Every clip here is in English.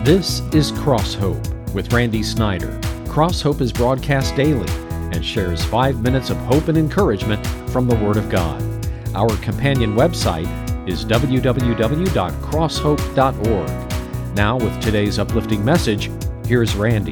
This is Cross Hope with Randy Snyder. Cross Hope is broadcast daily and shares 5 minutes of hope and encouragement from the Word of God. Our companion website is www.crosshope.org. Now, with today's uplifting message, here's Randy.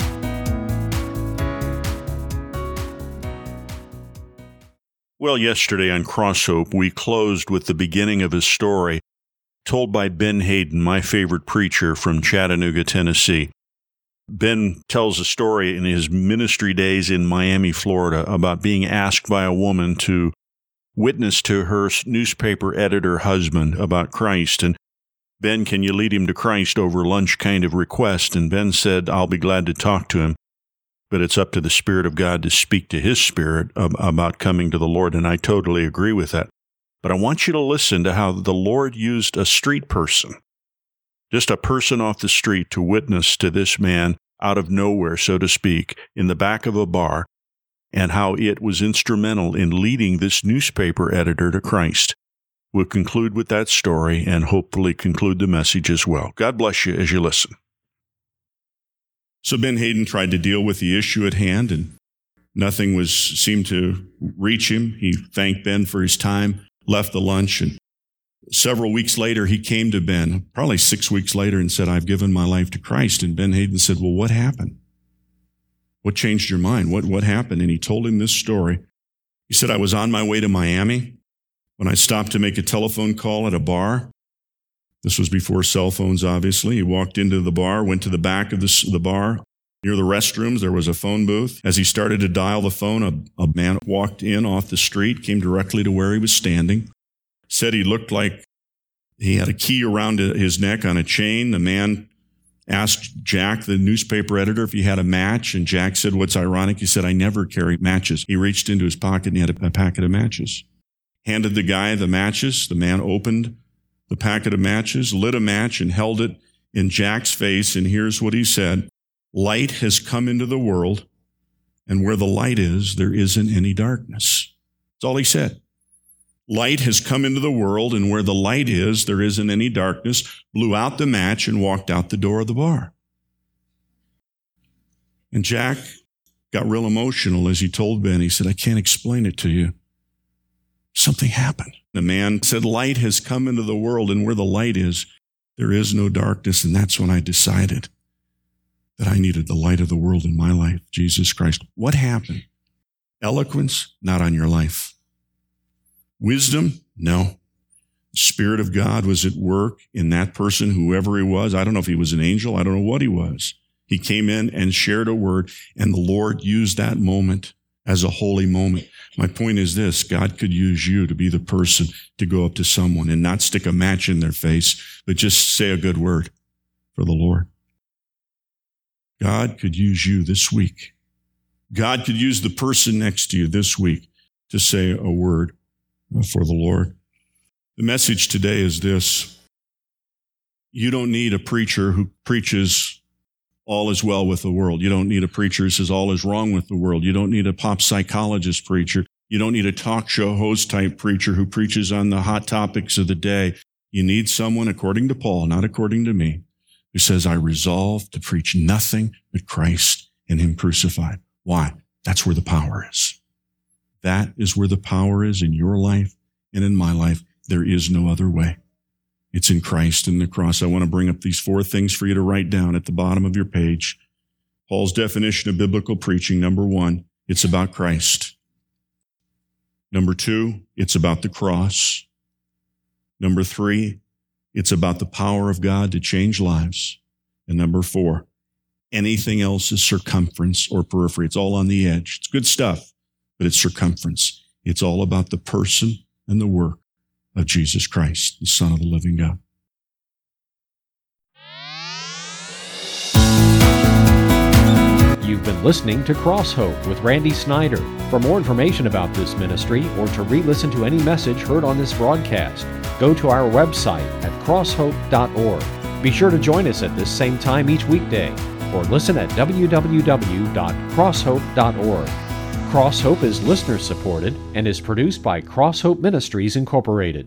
Well, yesterday on Cross Hope, we closed with the beginning of a story told by Ben Hayden, my favorite preacher from Chattanooga, Tennessee. Ben tells a story in his ministry days in Miami, Florida, about being asked by a woman to witness to her newspaper editor husband about Christ. And Ben, can you lead him to Christ over lunch kind of request? And Ben said, I'll be glad to talk to him, but it's up to the Spirit of God to speak to his spirit about coming to the Lord. And I totally agree with that. But I want you to listen to how the Lord used a street person, just a person off the street, to witness to this man out of nowhere, so to speak, in the back of a bar, and how it was instrumental in leading this newspaper editor to Christ. We'll conclude with that story and hopefully conclude the message as well. God bless you as you listen. So Ben Hayden tried to deal with the issue at hand, and nothing seemed to reach him. He thanked Ben for his time, left the lunch, and several weeks later, he came to Ben, probably 6 weeks later, and said, I've given my life to Christ. And Ben Hayden said, well, what happened? What changed your mind? What happened? And he told him this story. He said, I was on my way to Miami when I stopped to make a telephone call at a bar. This was before cell phones, obviously. He walked into the bar, went to the back of the bar. Near the restrooms, there was a phone booth. As he started to dial the phone, a man walked in off the street, came directly to where he was standing, said he looked like he had a key around his neck on a chain. The man asked Jack, the newspaper editor, if he had a match, and Jack said, what's ironic? He said, I never carry matches. He reached into his pocket and he had a packet of matches. Handed the guy the matches. The man opened the packet of matches, lit a match, and held it in Jack's face, and here's what he said. Light has come into the world, and where the light is, there isn't any darkness. That's all he said. Light has come into the world, and where the light is, there isn't any darkness. Blew out the match and walked out the door of the bar. And Jack got real emotional as he told Ben. He said, I can't explain it to you. Something happened. The man said, light has come into the world, and where the light is, there is no darkness. And that's when I decided that I needed the light of the world in my life, Jesus Christ. What happened? Eloquence? Not on your life. Wisdom? No. The Spirit of God was at work in that person, whoever he was. I don't know if he was an angel. I don't know what he was. He came in and shared a word, and the Lord used that moment as a holy moment. My point is this: God could use you to be the person to go up to someone and not stick a match in their face, but just say a good word for the Lord. God could use you this week. God could use the person next to you this week to say a word for the Lord. The message today is this: you don't need a preacher who preaches all is well with the world. You don't need a preacher who says all is wrong with the world. You don't need a pop psychologist preacher. You don't need a talk show host type preacher who preaches on the hot topics of the day. You need someone, according to Paul, not according to me, who says, I resolve to preach nothing but Christ and Him crucified. Why? That's where the power is. That is where the power is in your life and in my life. There is no other way. It's in Christ and the cross. I want to bring up these 4 things for you to write down at the bottom of your page. Paul's definition of biblical preaching. Number 1, it's about Christ. Number 2, it's about the cross. Number 3, it's about the power of God to change lives. And number 4, anything else is circumference or periphery. It's all on the edge. It's good stuff, but it's circumference. It's all about the person and the work of Jesus Christ, the Son of the living God. You've been listening to Cross Hope with Randy Snyder. For more information about this ministry or to re-listen to any message heard on this broadcast, go to our website at crosshope.org. Be sure to join us at this same time each weekday, or listen at www.crosshope.org. Cross Hope is listener supported and is produced by Cross Hope Ministries Incorporated.